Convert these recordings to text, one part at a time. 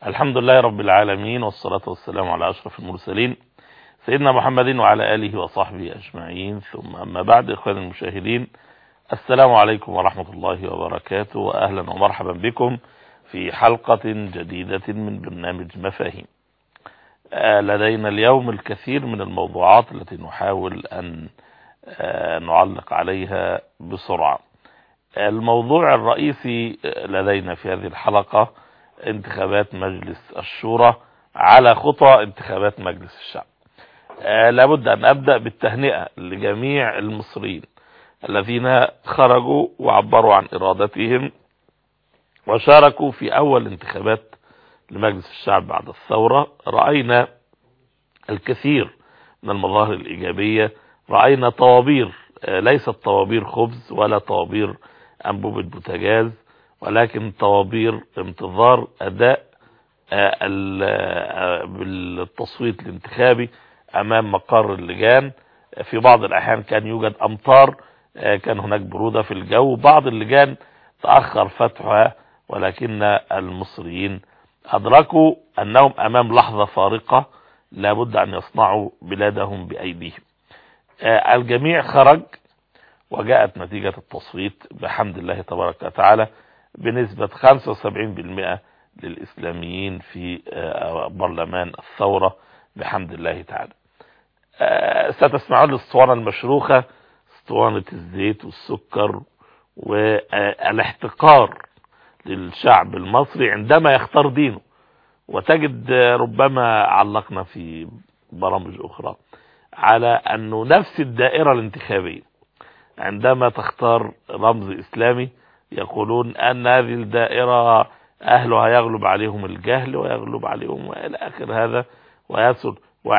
الحمد لله رب العالمين، والصلاة والسلام على أشرف المرسلين سيدنا محمد وعلى آله وصحبه أجمعين، ثم أما بعد. إخواني المشاهدين، السلام عليكم ورحمة الله وبركاته، وأهلا ومرحبا بكم في حلقة جديدة من برنامج مفاهيم. لدينا اليوم الكثير من الموضوعات التي نحاول أن نعلق عليها بسرعة. الموضوع الرئيسي لدينا في هذه الحلقة انتخابات مجلس الشورى على خطى انتخابات مجلس الشعب. لابد أن أبدأ بالتهنئة لجميع المصريين الذين خرجوا وعبروا عن إرادتهم وشاركوا في أول انتخابات لمجلس الشعب بعد الثورة. رأينا الكثير من المظاهر الإيجابية، رأينا طوابير، ليست طوابير خبز ولا طوابير أنبوبة بوتاجاز، ولكن طوابير انتظار أداء بالتصويت الانتخابي أمام مقر اللجان. في بعض الأحيان كان يوجد أمطار، كان هناك برودة في الجو، بعض اللجان تأخر فتحها، ولكن المصريين أدركوا أنهم أمام لحظة فارقة لابد أن يصنعوا بلادهم بأيديهم. الجميع خرج، وجاءت نتيجة التصويت بحمد الله تبارك وتعالى بنسبة 75% للإسلاميين في برلمان الثورة بحمد الله تعالى. ستسمعون الاسطوانة المشروخة، اسطوانة الزيت والسكر والاحتقار للشعب المصري عندما يختار دينه. وتجد ربما علقنا في برامج أخرى على أنه نفس الدائرة الانتخابية عندما تختار رمز إسلامي يقولون أن هذه الدائرة أهلها يغلب عليهم الجهل ويغلب عليهم إلى آخر هذا ويسر،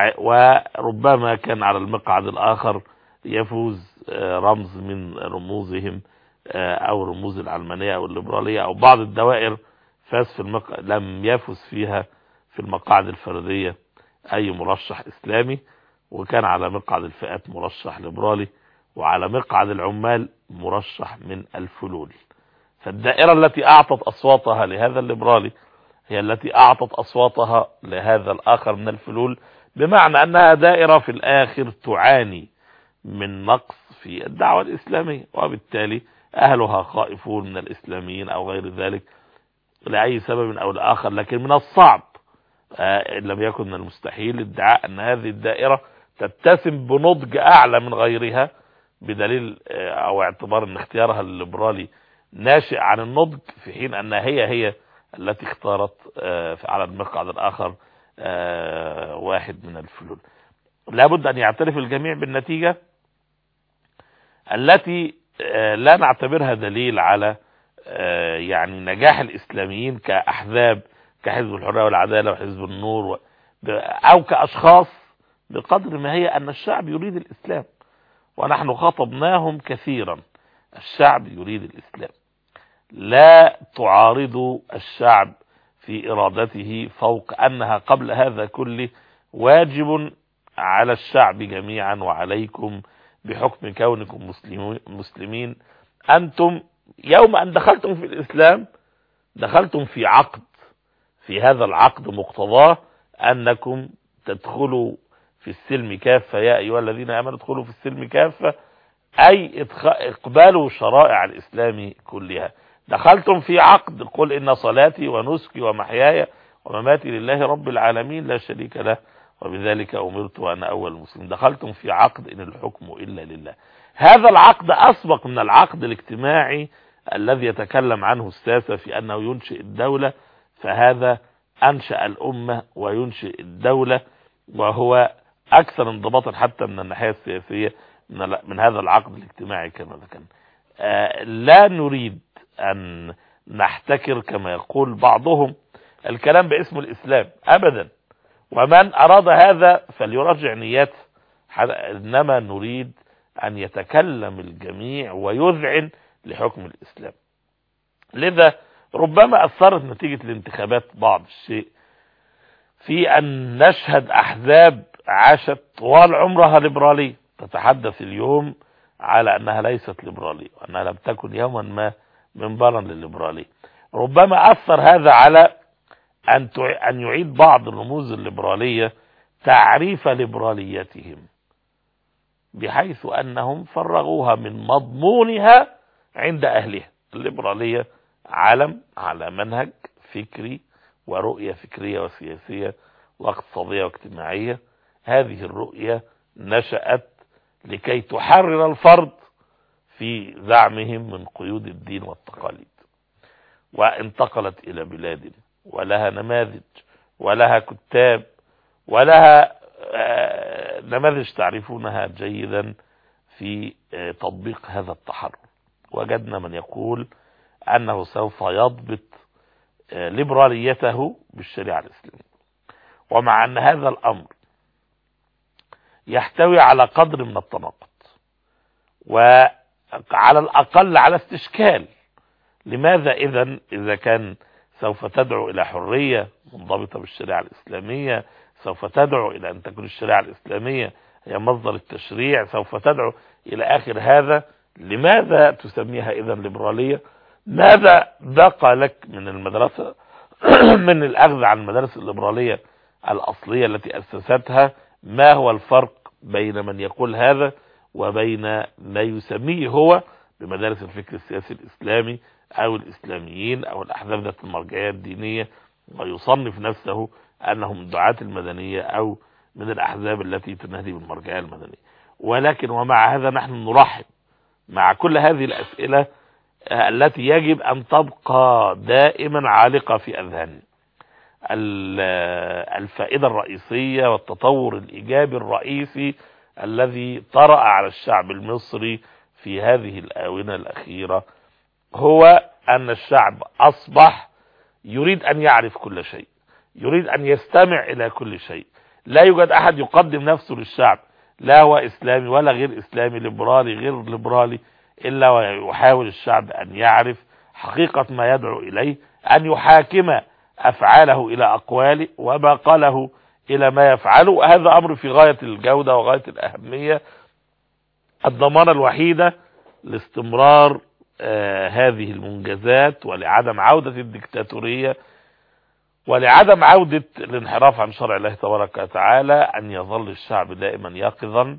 وربما كان على المقعد الآخر يفوز رمز من رموزهم أو رموز العلمانية أو الليبرالية أو بعض الدوائر فاز في لم يفوز فيها في المقاعد الفردية أي مرشح إسلامي، وكان على مقعد الفئات مرشح ليبرالي، وعلى مقعد العمال مرشح من الفلول. فالدائرة التي أعطت أصواتها لهذا الليبرالي هي التي أعطت أصواتها لهذا الآخر من الفلول، بمعنى أنها دائرة في الآخر تعاني من نقص في الدعوة الإسلامية، وبالتالي أهلها خائفون من الإسلاميين أو غير ذلك لأي سبب أو لآخر. لكن من الصعب إن لم يكن من المستحيل ادعاء أن هذه الدائرة تتسم بنضج أعلى من غيرها، بدليل أو اعتبار أن اختيارها الليبرالي ناشئ عن النضج، في حين أنها هي التي اختارت على المقعد الآخر واحد من الفلول. لابد أن يعترف الجميع بالنتيجة التي لا نعتبرها دليل على يعني نجاح الإسلاميين كأحزاب كحزب الحرية والعدالة وحزب النور أو كأشخاص، بقدر ما هي أن الشعب يريد الإسلام، ونحن خاطبناهم كثيرا. الشعب يريد الإسلام، لا تعارضوا الشعب في إرادته، فوق أنها قبل هذا كله واجب على الشعب جميعا وعليكم بحكم كونكم مسلمين. أنتم يوم أن دخلتم في الإسلام دخلتم في عقد، في هذا العقد مقتضاه أنكم تدخلوا في السلم كافة، يا أيها الذين آمنوا ادخلوا في السلم كافة، أي اقبالوا شرائع الإسلام كلها. دخلتم في عقد قل إن صلاتي ونسكي ومحياي ومماتي لله رب العالمين لا شريك له وبذلك أمرت وأنا أول مسلم. دخلتم في عقد إن الحكم إلا لله. هذا العقد أسبق من العقد الاجتماعي الذي يتكلم عنه الساسة في أنه ينشئ الدولة، فهذا أنشأ الأمة وينشئ الدولة، وهو أكثر انضباطا حتى من الناحية السياسية من هذا العقد الاجتماعي كما ذكرنا. لا نريد أن نحتكر كما يقول بعضهم الكلام باسم الإسلام أبدا، ومن أراد هذا فليراجع نياته، إنما نريد أن يتكلم الجميع ويذعن لحكم الإسلام. لذا ربما أثرت نتيجة الانتخابات بعض الشيء في أن نشهد أحزاب عاشت طوال عمرها ليبرالية تتحدث اليوم على أنها ليست ليبرالية وأنها لم تكن يوما ما منبرا للليبرالية. ربما أثر هذا على أن يعيد بعض الرموز الليبرالية تعريف ليبراليتهم، بحيث أنهم فرغوها من مضمونها عند أهلها. الليبرالية علم على منهج فكري ورؤية فكرية وسياسية واقتصادية واجتماعية. هذه الرؤية نشأت لكي تحرر الفرد في زعمهم من قيود الدين والتقاليد، وانتقلت إلى بلاد ولها نماذج ولها كتاب ولها نماذج تعرفونها جيدا في تطبيق هذا التحرر. وجدنا من يقول أنه سوف يضبط ليبراليته بالشريعة الإسلامية، ومع أن هذا الأمر يحتوي على قدر من التناقض وعلى الأقل على استشكال. لماذا إذا كان سوف تدعو إلى حرية منضبطة بالشريعة الإسلامية، سوف تدعو إلى أن تكون الشريعة الإسلامية هي مصدر التشريع، سوف تدعو إلى آخر هذا، لماذا تسميها إذا ليبرالية؟ ماذا بقى لك من المدرسة من الأخذ عن المدارس الليبرالية الأصلية التي أسستها؟ ما هو الفرق بين من يقول هذا وبين ما يسميه هو بمدارس الفكر السياسي الإسلامي أو الإسلاميين أو الأحزاب ذات المرجعية الدينية، ويصنف نفسه أنهم الدعاة المدنية أو من الأحزاب التي تنادي بالمرجعية المدنية؟ ولكن ومع هذا نحن نرحب مع كل هذه الأسئلة التي يجب أن تبقى دائما عالقة في أذهاننا. الفائدة الرئيسية والتطور الإيجابي الرئيسي الذي طرأ على الشعب المصري في هذه الآونة الأخيرة هو أن الشعب أصبح يريد أن يعرف كل شيء، يريد أن يستمع إلى كل شيء. لا يوجد أحد يقدم نفسه للشعب، لا هو إسلامي ولا غير إسلامي، ليبرالي غير ليبرالي، إلا ويحاول الشعب أن يعرف حقيقة ما يدعو إليه، أن يحاكم أفعاله إلى أقواله وما قاله إلى ما يفعله. هذا أمر في غاية الجودة وغاية الأهمية، الضمانة الوحيدة لاستمرار هذه المنجزات ولعدم عودة الدكتاتورية ولعدم عودة الانحراف عن شرع الله تبارك وتعالى، أن يظل الشعب دائما يقظا.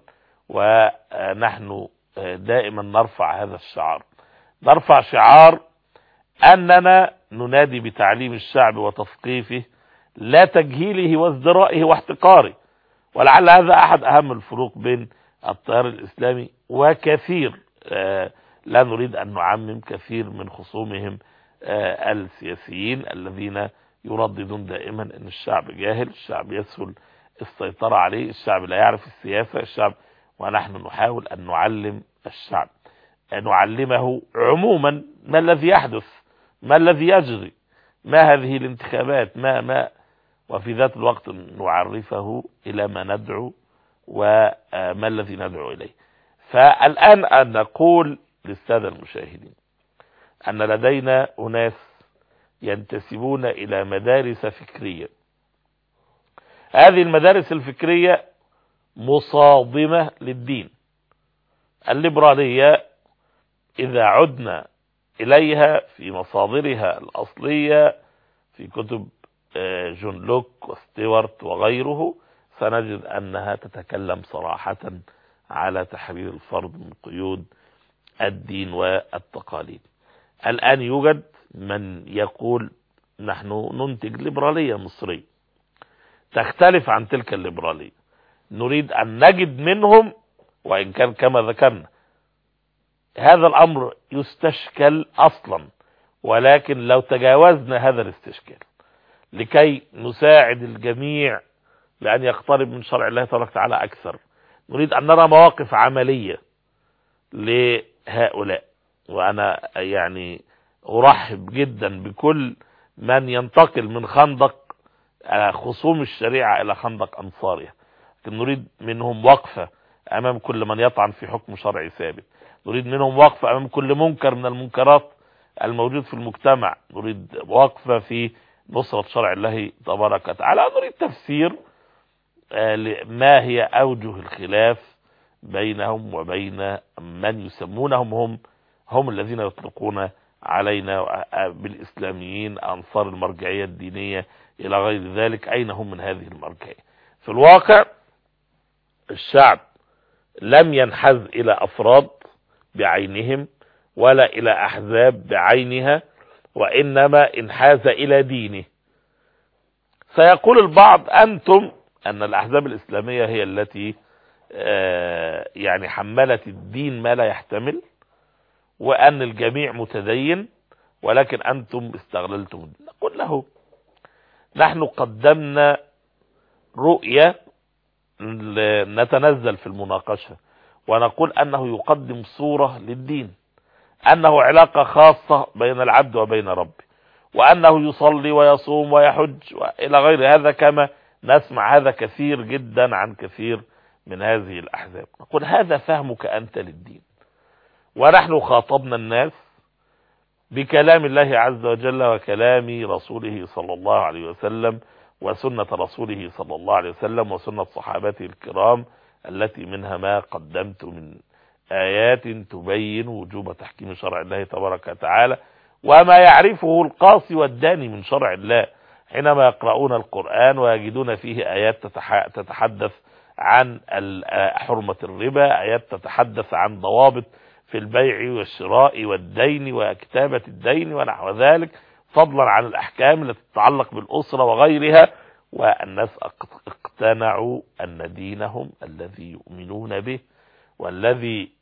ونحن دائما نرفع هذا الشعار، نرفع شعار أننا ننادي بتعليم الشعب وتثقيفه، لا تجهيله وازدرائه واحتقاره. ولعل هذا أحد أهم الفروق بين التيار الإسلامي وكثير، لا نريد أن نعمم، كثير من خصومهم السياسيين الذين يرددون دائما أن الشعب جاهل، الشعب يسهل السيطرة عليه، الشعب لا يعرف السياسة، الشعب. ونحن نحاول أن نعلم الشعب، أن نعلمه عموما ما الذي يحدث، ما الذي يجري، ما هذه الانتخابات، ما وفي ذات الوقت نعرفه إلى ما ندعو وما الذي ندعو إليه. فالآن أن نقول للسادة المشاهدين أن لدينا أناس ينتسبون إلى مدارس فكرية، هذه المدارس الفكرية مصادمة للدين. الليبرالية إذا عدنا إليها في مصادرها الأصلية في كتب جون لوك وستيوارت وغيره، سنجد أنها تتكلم صراحة على تحرير الفرد من قيود الدين والتقاليد. الآن يوجد من يقول نحن ننتج ليبرالية مصرية تختلف عن تلك الليبرالية، نريد أن نجد منهم، وإن كان كما ذكرنا هذا الأمر يستشكل أصلا، ولكن لو تجاوزنا هذا الاستشكال لكي نساعد الجميع لأن يقترب من شرع الله تبارك وتعالى أكثر، نريد أن نرى مواقف عملية لهؤلاء. وأنا يعني أرحب جدا بكل من ينتقل من خندق خصوم الشريعة إلى خندق أنصارها، لكن نريد منهم وقفة أمام كل من يطعن في حكم شرعي ثابت، نريد منهم وقفة أمام كل منكر من المنكرات الموجود في المجتمع، نريد وقفة في نصرة شرع الله تبارك وتعالى، نريد تفسير ما هي أوجه الخلاف بينهم وبين من يسمونهم هم الذين يطلقون علينا بالإسلاميين أنصار المرجعية الدينية إلى غير ذلك. أين هم من هذه المرجعية؟ في الواقع الشعب لم ينحاز إلى أفراد بعينهم ولا إلى أحزاب بعينها، وإنما انحاز إلى دينه. سيقول البعض أنتم أن الأحزاب الإسلامية هي التي يعني حملت الدين ما لا يحتمل، وأن الجميع متدين، ولكن أنتم استغللتم الدين. نقول له نحن قدمنا رؤية نتنزل في المناقشة ونقول أنه يقدم صورة للدين، أنه علاقة خاصة بين العبد وبين ربه، وأنه يصلي ويصوم ويحج وإلى غير هذا، كما نسمع هذا كثير جدا عن كثير من هذه الأحزاب. نقول هذا فهمك أنت للدين، ونحن خاطبنا الناس بكلام الله عز وجل وكلام رسوله صلى الله عليه وسلم وسنة رسوله صلى الله عليه وسلم وسنة صحابته الكرام، التي منها ما قدمت من آيات تبين وجوب تحكيم شرع الله تبارك وتعالى، وما يعرفه القاصي والداني من شرع الله حينما يقرؤون القرآن ويجدون فيه آيات تتحدث عن حرمة الربا، آيات تتحدث عن ضوابط في البيع والشراء والدين وكتابة الدين ونحو ذلك، فضلا عن الأحكام التي تتعلق بالأسرة وغيرها. والناس اقتنعوا أن دينهم الذي يؤمنون به والذي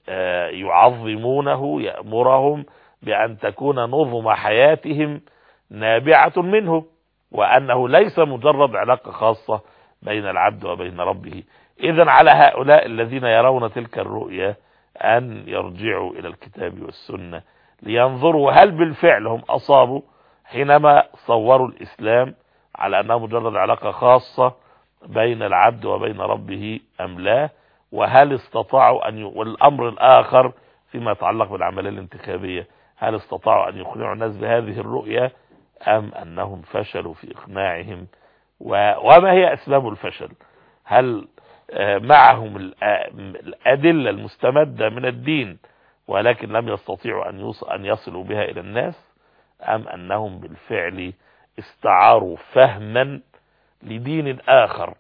يعظمونه يأمرهم بأن تكون نظم حياتهم نابعة منه، وأنه ليس مجرد علاقة خاصة بين العبد وبين ربه. إذن على هؤلاء الذين يرون تلك الرؤية أن يرجعوا إلى الكتاب والسنة لينظروا هل بالفعل هم أصابوا حينما صوروا الإسلام على أنه مجرد علاقة خاصة بين العبد وبين ربه أم لا، وهل استطاعوا والأمر الآخر فيما يتعلق بالعملية الانتخابية، هل استطاعوا أن يقنعوا الناس بهذه الرؤية أم أنهم فشلوا في إقناعهم؟ وما هي أسباب الفشل؟ هل معهم الأدلة المستمدة من الدين ولكن لم يستطيعوا أن يصلوا بها إلى الناس، أم أنهم بالفعل استعاروا فهما لدين آخر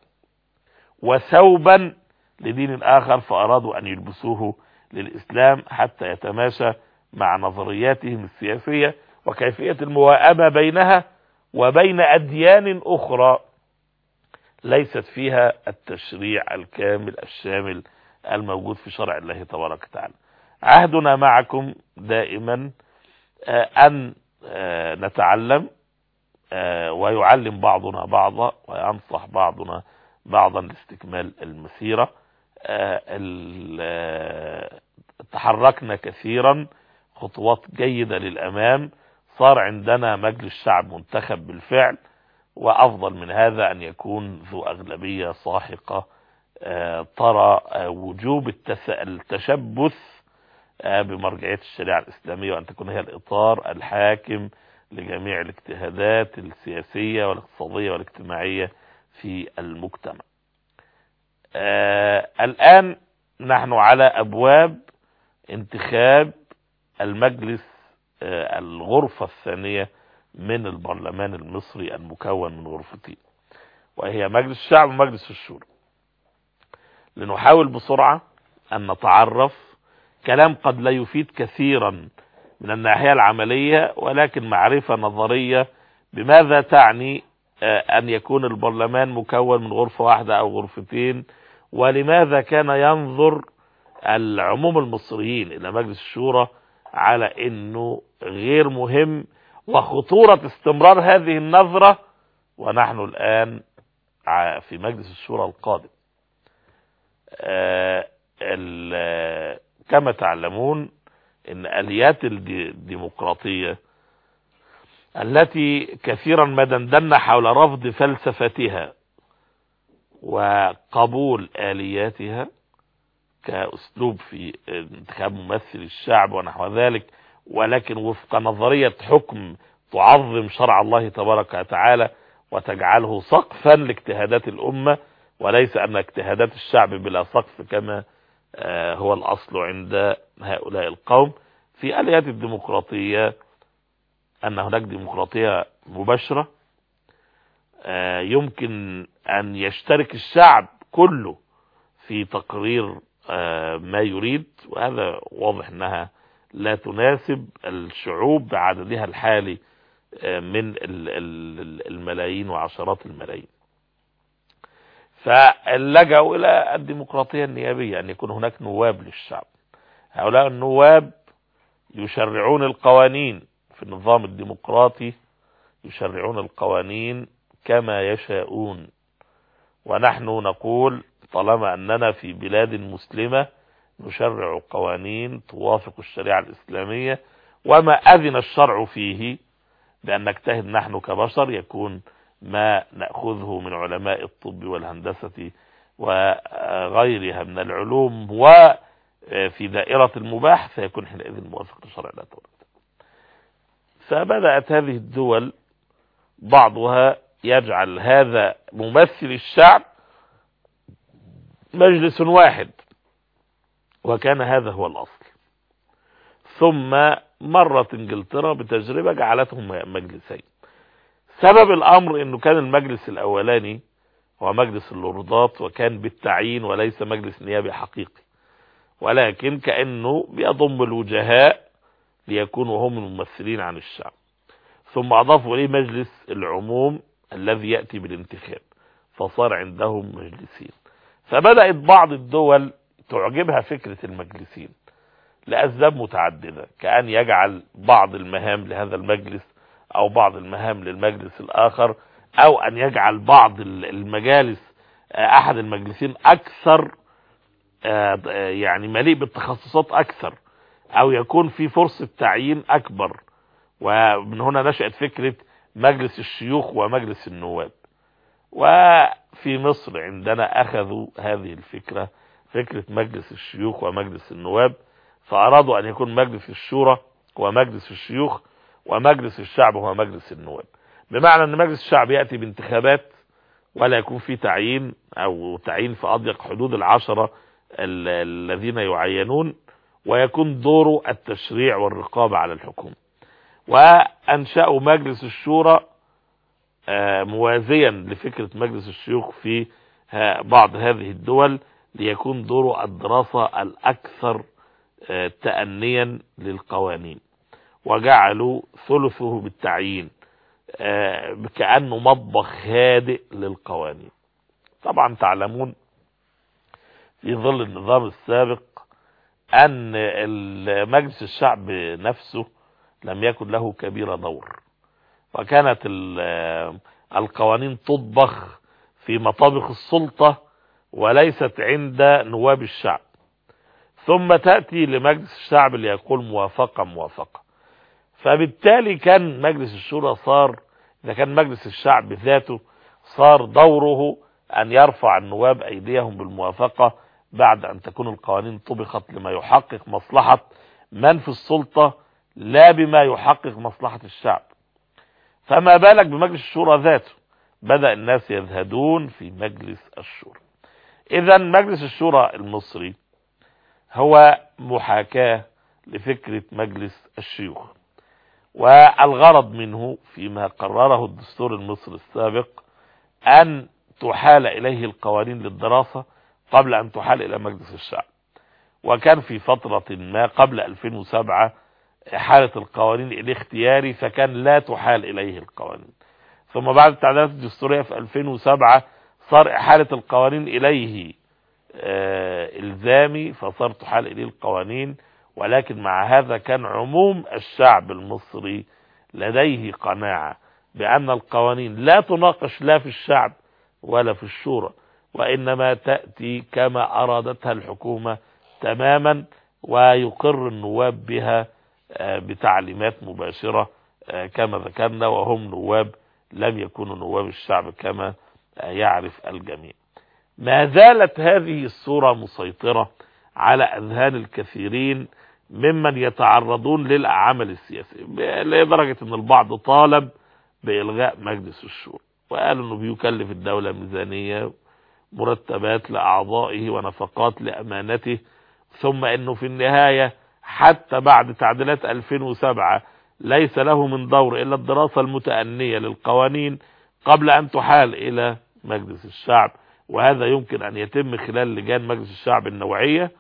وثوبا لدين آخر فأرادوا أن يلبسوه للإسلام حتى يتماشى مع نظرياتهم السياسية وكيفية المواءمة بينها وبين أديان أخرى ليست فيها التشريع الكامل الشامل الموجود في شرع الله تبارك وتعالى. عهدنا معكم دائما أن نتعلم ويعلم بعضنا بعضا وينصح بعضنا بعضا لاستكمال المسيرة. تحركنا كثيرا خطوات جيدة للأمام، صار عندنا مجلس شعب منتخب بالفعل، وأفضل من هذا أن يكون ذو أغلبية ساحقة ترى وجوب التشبث بمرجعية الشريعة الإسلامية، وأن تكون هي الإطار الحاكم لجميع الاجتهادات السياسية والاقتصادية والاجتماعية في المجتمع. الآن نحن على أبواب انتخاب المجلس الغرفة الثانية من البرلمان المصري المكون من غرفتين، وهي مجلس الشعب ومجلس الشورى. لنحاول بسرعة أن نتعرف كلام قد لا يفيد كثيرا من الناحية العملية، ولكن معرفة نظرية بماذا تعني أن يكون البرلمان مكون من غرفة واحدة أو غرفتين، ولماذا كان ينظر العموم المصريين إلى مجلس الشورى على أنه غير مهم، وخطورة استمرار هذه النظرة ونحن الآن في مجلس الشورى القادم. كما تعلمون ان اليات الديمقراطية التي كثيرا ما دندنا حول رفض فلسفتها وقبول آلياتها كأسلوب في انتخاب ممثل الشعب ونحو ذلك، ولكن وفق نظرية حكم تعظم شرع الله تبارك وتعالى وتجعله سقفا لاجتهادات الأمة، وليس أن اجتهادات الشعب بلا سقف كما هو الأصل عند هؤلاء القوم. في آليات الديمقراطية أن هناك ديمقراطية مباشرة، يمكن أن يشترك الشعب كله في تقرير ما يريد، وهذا واضح أنها لا تناسب الشعوب بعددها الحالي من الملايين وعشرات الملايين. فلجأوا إلى الديمقراطية النيابية، أن يكون هناك نواب للشعب. هؤلاء النواب يشرعون القوانين في النظام الديمقراطي، يشرعون القوانين كما يشاءون. ونحن نقول طالما أننا في بلاد مسلمة نشرع قوانين توافق الشريعة الإسلامية، وما أذن الشرع فيه بأن نجتهد نحن كبشر يكون ما نأخذه من علماء الطب والهندسة وغيرها من العلوم وفي دائرة المباح فيكون حينئذ موافق لشرع الله تعالى. فبدأت هذه الدول بعضها يجعل هذا ممثل الشعب مجلس واحد، وكان هذا هو الأصل. ثم مرت انجلترا بتجربة جعلتهم مجلسين. سبب الأمر أنه كان المجلس الأولاني هو مجلس اللوردات، وكان بالتعيين وليس مجلس نيابي حقيقي، ولكن كأنه بيضم الوجهاء ليكونوا هم الممثلين عن الشعب. ثم أضافوا إليه مجلس العموم الذي يأتي بالانتخاب، فصار عندهم مجلسين. فبدأت بعض الدول تعجبها فكرة المجلسين لأسباب متعددة، كأن يجعل بعض المهام لهذا المجلس أو بعض المهام للمجلس الآخر، أو أن يجعل بعض المجالس أحد المجلسين أكثر يعني مليء بالتخصصات أكثر، أو يكون في فرصة تعيين أكبر. ومن هنا نشأت فكرة مجلس الشيوخ ومجلس النواب. وفي مصر عندنا أخذوا هذه الفكرة، فكرة مجلس الشيوخ ومجلس النواب، فأرادوا أن يكون مجلس الشورى هو مجلس الشيوخ ومجلس الشعب هو مجلس النواب، بمعنى أن مجلس الشعب يأتي بانتخابات ولا يكون في تعيين أو تعيين في أضيق حدود العشرة الذين يعينون، ويكون دوره التشريع والرقابة على الحكومة. وأنشأوا مجلس الشورى موازيا لفكرة مجلس الشيوخ في بعض هذه الدول، ليكون دوره الدراسة الأكثر تأنيا للقوانين، وجعلوا ثلثه بالتعيين كأنه مطبخ هادئ للقوانين. طبعا تعلمون في ظل النظام السابق أن مجلس الشعب نفسه لم يكن له كبير دور، وكانت القوانين تطبخ في مطابخ السلطة وليست عند نواب الشعب، ثم تأتي لمجلس الشعب ليقول موافقة. فبالتالي كان مجلس الشورى صار، إذا كان مجلس الشعب ذاته صار دوره أن يرفع النواب أيديهم بالموافقة بعد أن تكون القوانين طبخت لما يحقق مصلحة من في السلطة لا بما يحقق مصلحة الشعب. فما بالك بمجلس الشورى ذاته، بدأ الناس يزهدون في مجلس الشورى. إذا مجلس الشورى المصري هو محاكاة لفكرة مجلس الشيوخ، والغرض منه فيما قرره الدستور المصري السابق أن تحال إليه القوانين للدراسة قبل أن تحال إلى مجلس الشعب. وكان في فترة ما قبل 2007 حالة القوانين الاختياري، فكان لا تحال إليه القوانين. ثم بعد التعديلات الدستورية في 2007 صار إحالة القوانين إليه إلزامي، فصار تحال إليه القوانين. ولكن مع هذا كان عموم الشعب المصري لديه قناعة بأن القوانين لا تناقش لا في الشعب ولا في الشورى، وإنما تأتي كما أرادتها الحكومة تماما، ويقر النواب بها بتعليمات مباشرة كما ذكرنا، وهم نواب لم يكونوا نواب الشعب كما يعرف الجميع. ما زالت هذه الصورة مسيطرة على أذهان الكثيرين ممن يتعرضون للعمل السياسي، لدرجة أن البعض طالب بإلغاء مجلس الشورى، وقالوا أنه بيكلف الدولة ميزانية، مرتبات لأعضائه ونفقات لأمانته، ثم أنه في النهاية حتى بعد تعديلات 2007 ليس له من دور إلا الدراسة المتأنية للقوانين قبل أن تحال إلى مجلس الشعب، وهذا يمكن أن يتم خلال لجان مجلس الشعب النوعية،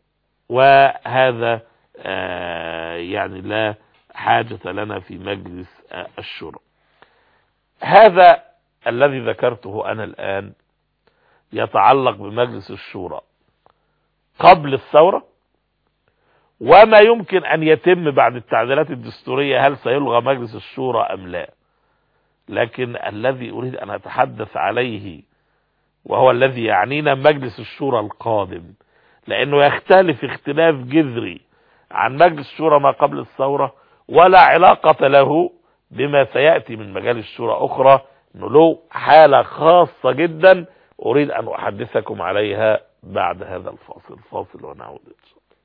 وهذا يعني لا حاجة لنا في مجلس الشورى. هذا الذي ذكرته أنا الآن يتعلق بمجلس الشورى قبل الثورة، وما يمكن أن يتم بعد التعديلات الدستورية، هل سيلغى مجلس الشورى أم لا. لكن الذي أريد أن أتحدث عليه وهو الذي يعنينا مجلس الشورى القادم، لأنه يختلف اختلاف جذري عن مجلس الشورى ما قبل الثورة، ولا علاقة له بما سيأتي من مجال الشورى أخرى، أنه له حالة خاصة جدا أريد أن أحدثكم عليها بعد هذا الفاصل ونعود إن شاء الله.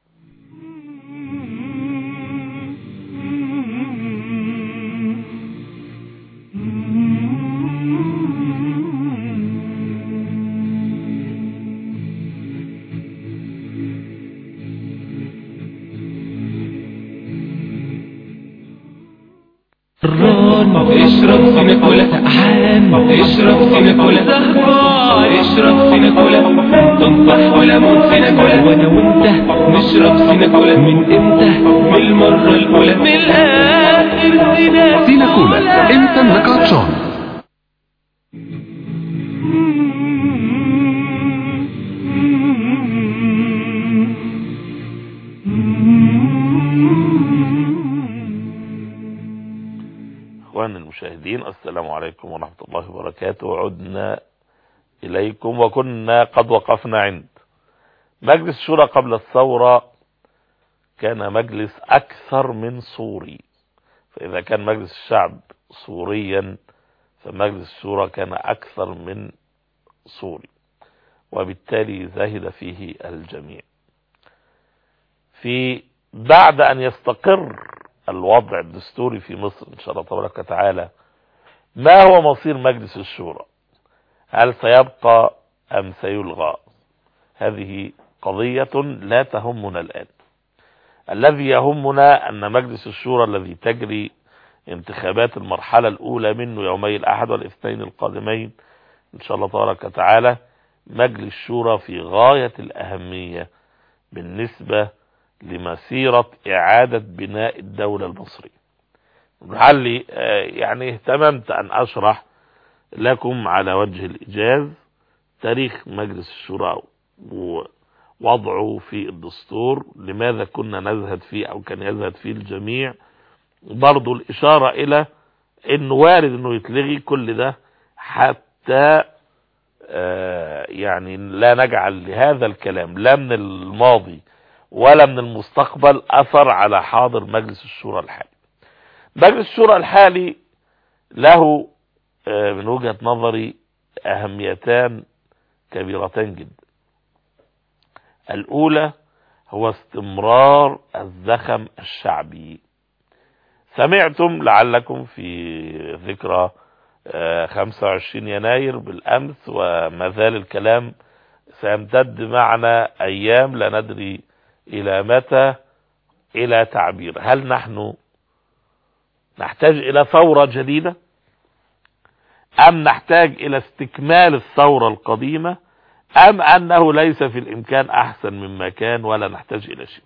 اشرب فينا كلها أحلام، اشرب فينا كلها زهبان، اشرب فينا كلها تنطح ولا موت فينا كلها، وانا وانت نشرب فينا كلها من امتى؟ من المرة الأولى، من الآخر فينا كلها امتى النقاشون. اخواني المشاهدين، السلام عليكم ورحمة الله وبركاته. عدنا اليكم، وكنا قد وقفنا عند مجلس الشورى قبل الثورة. كان مجلس اكثر من صوري، فاذا كان مجلس الشعب صوريا فمجلس الشورى كان اكثر من صوري، وبالتالي زهد فيه الجميع. بعد ان يستقر الوضع الدستوري في مصر إن شاء الله تبارك وتعالى، ما هو مصير مجلس الشورى؟ هل سيبقى أم سيلغى؟ هذه قضية لا تهمنا الآن. الذي يهمنا أن مجلس الشورى الذي تجري انتخابات المرحلة الأولى منه يومي الأحد والاثنين القادمين إن شاء الله تبارك وتعالى، مجلس الشورى في غاية الأهمية بالنسبة لمسيرة إعادة بناء الدولة المصرية. لعلي يعني اهتممت أن أشرح لكم على وجه الإيجاز تاريخ مجلس الشورى ووضعه في الدستور، لماذا كنا نزهد فيه أو كان يزهد فيه الجميع، برضو الإشارة إلى أنه وارد أنه يتلغي كل ده حتى يعني لا نجعل لهذا الكلام لا من الماضي ولا من المستقبل أثر على حاضر مجلس الشورى الحالي. مجلس الشورى الحالي له من وجهة نظري أهميتان كبيرتان جدا. الأولى هو استمرار الزخم الشعبي. سمعتم لعلكم في ذكرى 25 يناير بالأمس، وما زال الكلام سيمتد معنا أيام لا ندري إلى متى، إلى تعبير هل نحن نحتاج إلى ثورة جديدة أم نحتاج إلى استكمال الثورة القديمة، أم أنه ليس في الإمكان أحسن مما كان ولا نحتاج إلى شيء.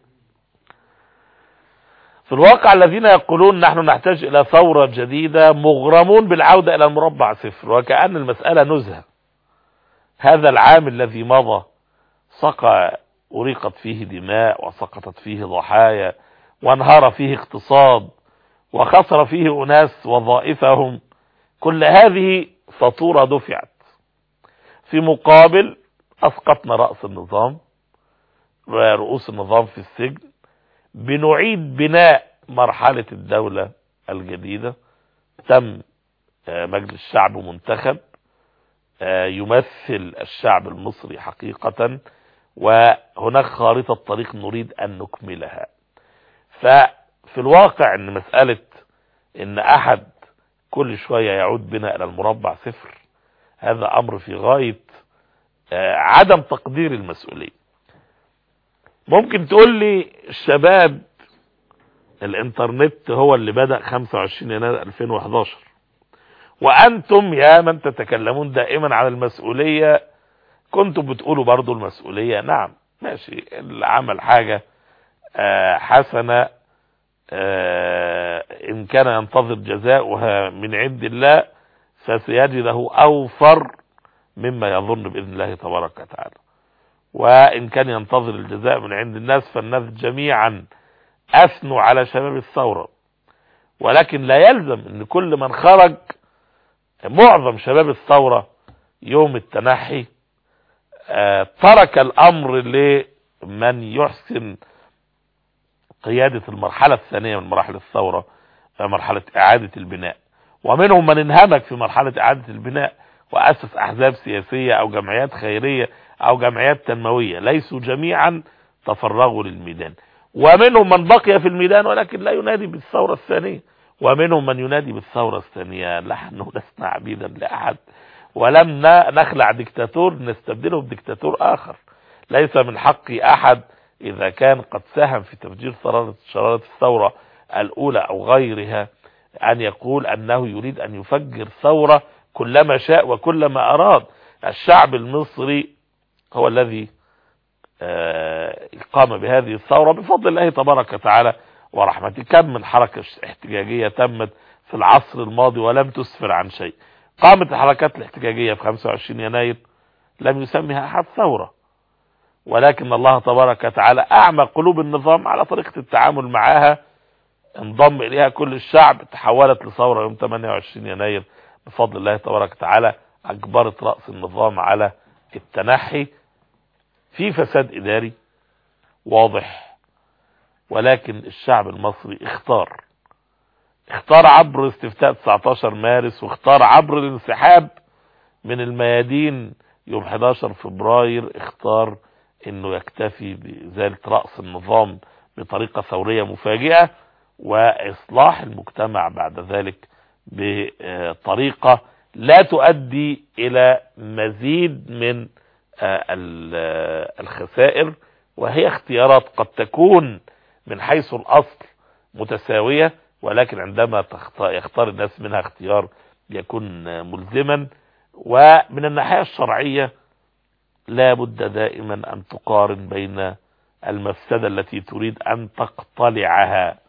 في الواقع الذين يقولون نحن نحتاج إلى ثورة جديدة مغرمون بالعودة إلى المربع صفر، وكأن المسألة نزهة. هذا العام الذي مضى أريقت فيه دماء وسقطت فيه ضحايا وانهار فيه اقتصاد وخسر فيه أناس وظائفهم، كل هذه فاتورة دفعت. في مقابل أسقطنا رأس النظام ورؤوس النظام في السجن، بنعيد بناء مرحلة الدولة الجديدة. تم مجلس الشعب منتخب يمثل الشعب المصري حقيقة، وهناك خارطة طريق نريد أن نكملها. ففي الواقع أن مسألة أن أحد كل شوية يعود بنا إلى المربع صفر، هذا أمر في غاية عدم تقدير المسؤولية. ممكن تقول لي الشباب الانترنت هو اللي بدأ 25 يناير 2011. وأنتم يا من تتكلمون دائما عن المسؤولية كنتم بتقولوا برضو المسؤولية. نعم ماشي، اللي عمل حاجة حسنة إن كان ينتظر جزاؤها من عند الله فسيجده أوفر مما يظن بإذن الله تبارك وتعالى. وإن كان ينتظر الجزاء من عند الناس فالناس جميعا أثنوا على شباب الثورة، ولكن لا يلزم أن كل من خرج، معظم شباب الثورة يوم التنحي ترك الأمر لمن يحسن قيادة المرحلة الثانية من مراحل الثورة، مرحلة إعادة البناء. ومنهم من انهمك في مرحلة إعادة البناء وأسس أحزاب سياسية أو جمعيات خيرية أو جمعيات تنموية، ليسوا جميعا تفرغوا للميدان. ومنهم من بقي في الميدان ولكن لا ينادي بالثورة الثانية، ومنهم من ينادي بالثورة الثانية. نحن لسنا عبيدا لأحد، ولم نخلع ديكتاتور نستبدله بديكتاتور آخر. ليس من حق أحد إذا كان قد ساهم في تفجير شرارة الثورة الأولى أو غيرها أن يقول أنه يريد أن يفجر ثورة كلما شاء وكلما أراد. الشعب المصري هو الذي قام بهذه الثورة بفضل الله تبارك وتعالى ورحمته. كم من حركة احتجاجية تمت في العصر الماضي ولم تسفر عن شيء. قامت الحركات الاحتجاجية في 25 يناير لم يسميها أحد ثورة، ولكن الله تبارك وتعالى أعمى قلوب النظام على طريقة التعامل معها، انضم إليها كل الشعب، تحولت لثورة يوم 28 يناير بفضل الله تبارك وتعالى. أجبرت رأس النظام على التنحي في فساد إداري واضح، ولكن الشعب المصري اختار عبر استفتاء 19 مارس، واختار عبر الانسحاب من الميادين يوم 11 فبراير، اختار انه يكتفي بإزالة رأس النظام بطريقة ثورية مفاجئة وإصلاح المجتمع بعد ذلك بطريقة لا تؤدي إلى مزيد من الخسائر. وهي اختيارات قد تكون من حيث الأصل متساوية، ولكن عندما يختار الناس منها اختيار يكون ملزما. ومن الناحية الشرعية لا بد دائما أن تقارن بين المفسدة التي تريد أن تقتلعها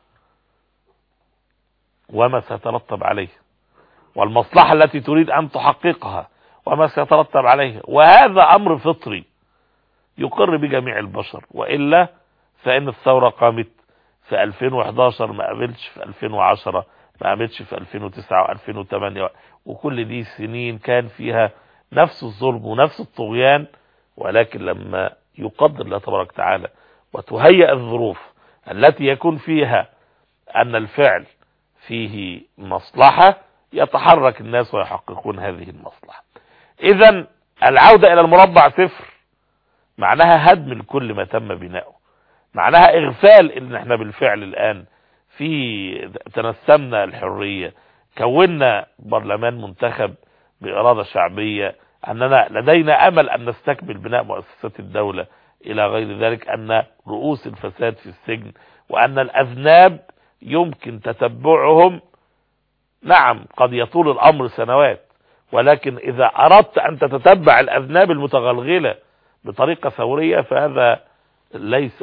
وما سيترتب عليه، والمصلحة التي تريد أن تحققها وما سيترتب عليه. وهذا أمر فطري يقر بجميع البشر، وإلا فإن الثورة قامت في 2011 ما قامتش في 2010، ما قامتش في 2009 و2008، وكل دي سنين كان فيها نفس الظلم ونفس الطغيان. ولكن لما يقدر الله تبارك وتعالى وتهيأ الظروف التي يكون فيها أن الفعل فيه مصلحة يتحرك الناس ويحققون هذه المصلحة. إذن العودة إلى المربع صفر معناها هدم كل ما تم بناؤه، معناها إغفال إن احنا بالفعل الآن في تنسمنا الحرية، كونا برلمان منتخب بإرادة شعبية، أننا لدينا أمل أن نستكمل بناء مؤسسات الدولة إلى غير ذلك، أن رؤوس الفساد في السجن، وأن الأذناب يمكن تتبعهم. نعم قد يطول الأمر سنوات، ولكن إذا أردت أن تتتبع الأذناب المتغلغلة بطريقة ثورية فهذا ليس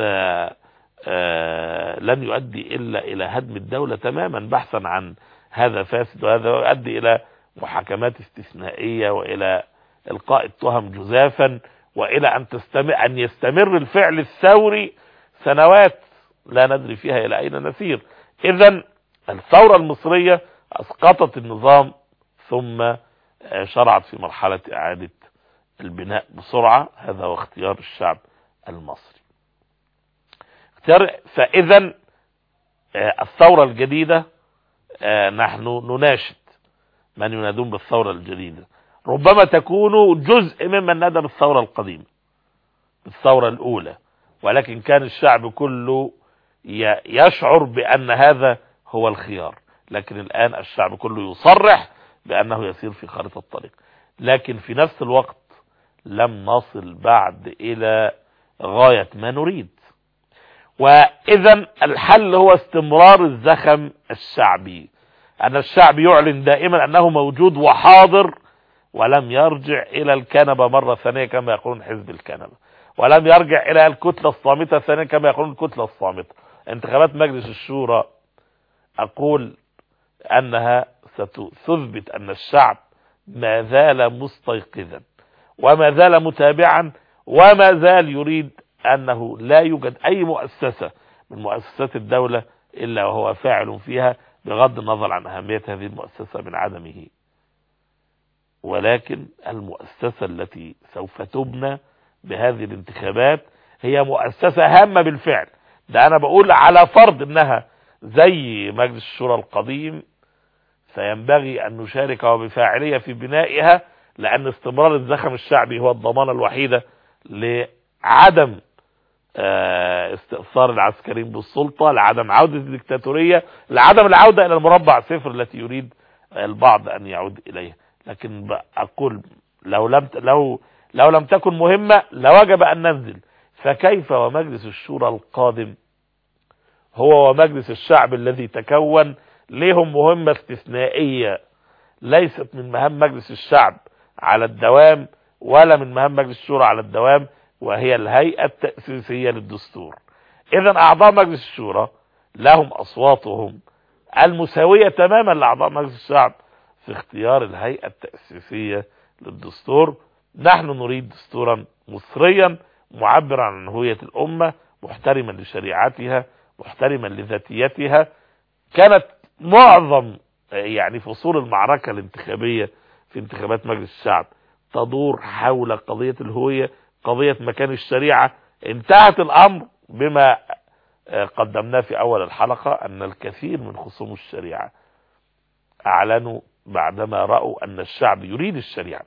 لن يؤدي إلا إلى هدم الدولة تماما، بحثا عن هذا فاسد وهذا يؤدي إلى محاكمات استثنائية وإلى إلقاء التهم جزافا وإلى أن يستمر الفعل الثوري سنوات لا ندري فيها إلى أين نسير. إذن الثورة المصرية أسقطت النظام ثم شرعت في مرحلة إعادة البناء بسرعة. هذا هو اختيار الشعب المصري. فإذا الثورة الجديدة نحن نناشد من ينادون بالثورة الجديدة، ربما تكون جزء ممن نادى بالثورة القديمة بالثورة الأولى، ولكن كان الشعب كله يشعر بأن هذا هو الخيار. لكن الآن الشعب كله يصرح بأنه يسير في خارطة الطريق، لكن في نفس الوقت لم نصل بعد إلى غاية ما نريد. وإذا الحل هو استمرار الزخم الشعبي، أن الشعب يعلن دائما أنه موجود وحاضر، ولم يرجع إلى الكنبة مرة ثانية كما يقولون حزب الكنبة، ولم يرجع إلى الكتلة الصامتة ثانية كما يقولون الكتلة الصامتة. انتخابات مجلس الشورى أقول أنها ستثبت أن الشعب ما زال مستيقظا وما زال متابعا وما زال يريد أنه لا يوجد أي مؤسسة من مؤسسات الدولة إلا وهو فاعل فيها، بغض النظر عن أهمية هذه المؤسسة من عدمه. ولكن المؤسسة التي سوف تبنى بهذه الانتخابات هي مؤسسة هامة بالفعل. ده أنا بقول على فرض أنها زي مجلس الشورى القديم، فينبغي أن نشارك وبفاعلية في بنائها، لأن استمرار الزخم الشعبي هو الضمانة الوحيدة لعدم استئثار العسكريين بالسلطة، لعدم عودة الدكتاتورية، لعدم العودة إلى المربع صفر التي يريد البعض أن يعود إليها. لكن أقول لو لم تكن مهمة لوجب أن ننزل، فكيف ومجلس الشورى القادم هو ومجلس الشعب الذي تكون لهم مهمة استثنائية ليست من مهام مجلس الشعب على الدوام ولا من مهام مجلس الشورى على الدوام، وهي الهيئة التأسيسية للدستور. إذن أعضاء مجلس الشورى لهم أصواتهم المساوية تماما لأعضاء مجلس الشعب في اختيار الهيئة التأسيسية للدستور. نحن نريد دستورا مصريا معبرا عن هوية الأمة، محترما لشريعتها، محترما لذاتيتها. كانت معظم فصول المعركة الانتخابية في انتخابات مجلس الشعب تدور حول قضية الهوية، قضية مكان الشريعة. انتهت الأمر بما قدمناه في أول الحلقة، أن الكثير من خصوم الشريعة أعلنوا بعدما رأوا أن الشعب يريد الشريعة،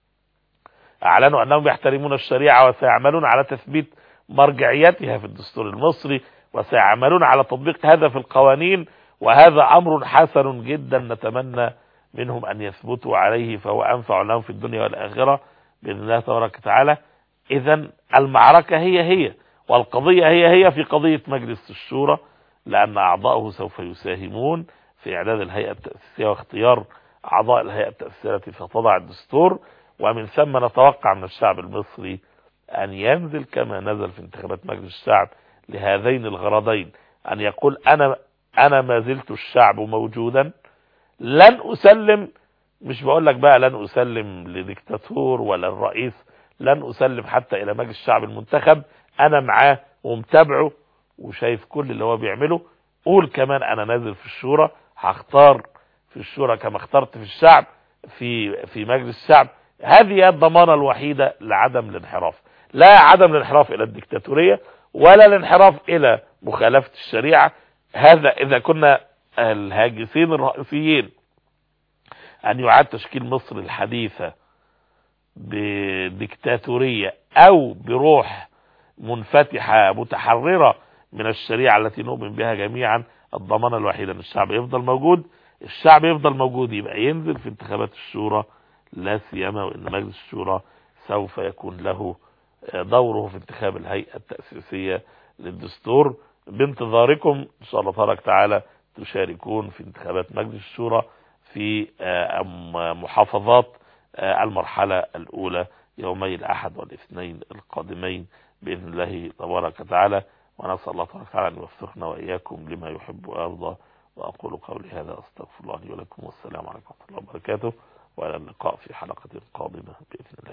أعلنوا أنهم يحترمون الشريعة وسيعملون على تثبيت مرجعيتها في الدستور المصري، وسيعملون على تطبيق هذا في القوانين. وهذا أمر حسن جدا نتمنى منهم أن يثبتوا عليه، فهو أنفع لهم في الدنيا والآخرة بإذن الله تبارك وتعالى. إذن المعركة هي والقضية هي في قضية مجلس الشورى، لأن أعضاؤه سوف يساهمون في إعداد الهيئة التأسيسية واختيار أعضاء الهيئة التأسيسية التي ستضع الدستور. ومن ثم نتوقع من الشعب المصري أن ينزل كما نزل في انتخابات مجلس الشعب لهذين الغرضين، أن يقول أنا ما زلت الشعب موجودا، لن أسلم، مش بقول لك بقى لن أسلم لديكتاتور ولا الرئيس، لن أسلم حتى إلى مجلس الشعب المنتخب، أنا معاه ومتابعه وشايف كل اللي هو بيعمله. قول كمان أنا نازل في الشورى، هختار في الشورى كما اخترت في الشعب في مجلس الشعب. هذه الضمانة الوحيدة لعدم الانحراف، لا عدم الانحراف إلى الديكتاتورية ولا الانحراف إلى مخالفة الشريعة. هذا إذا كنا الهاجسين الرئيسيين أن يعاد تشكيل مصر الحديثة بديكتاتورية أو بروح منفتحة متحررة من الشريعة التي نؤمن بها جميعا، الضمانة الوحيدة أن الشعب يفضل موجود. الشعب يفضل موجود يبقى ينزل في انتخابات الشورى، لا سيما وإن مجلس الشورى سوف يكون له دوره في انتخاب الهيئة التأسيسية للدستور. بانتظاركم إن شاء الله تبارك وتعالى تشاركون في انتخابات مجلس الشورى في محافظات المرحلة الأولى يومي الأحد والاثنين القادمين بإذن الله تبارك وتعالى. ونسأل الله تبارك وتعالى أن يوفقنا وإياكم لما يحب ويرضى. وأقول قولي هذا أستغفر الله لي ولكم، والسلام عليكم ورحمة الله وبركاته، وإلى اللقاء في حلقة قادمة بإذن الله.